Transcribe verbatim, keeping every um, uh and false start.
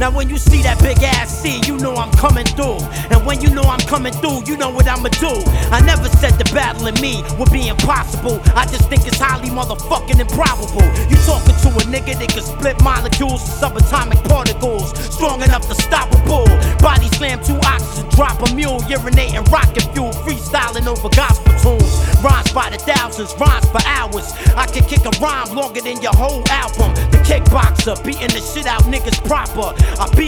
Now when you see that big ass C, you know I'm coming through. And when you know I'm coming through, you know what I'ma do. I never said the battle in me would be impossible. I just think it's highly motherfucking improbable. You talking to a nigga that can split molecules to subatomic particles, strong enough to stop a bull. Body slam two oxygen, drop a mule, urinating rocket fuel, freestyling over gospel tunes. Rhymes by the thousands, rhymes for hours. I can kick a rhyme longer than your whole album. The kickboxer, beating the shit out niggas proper. I beat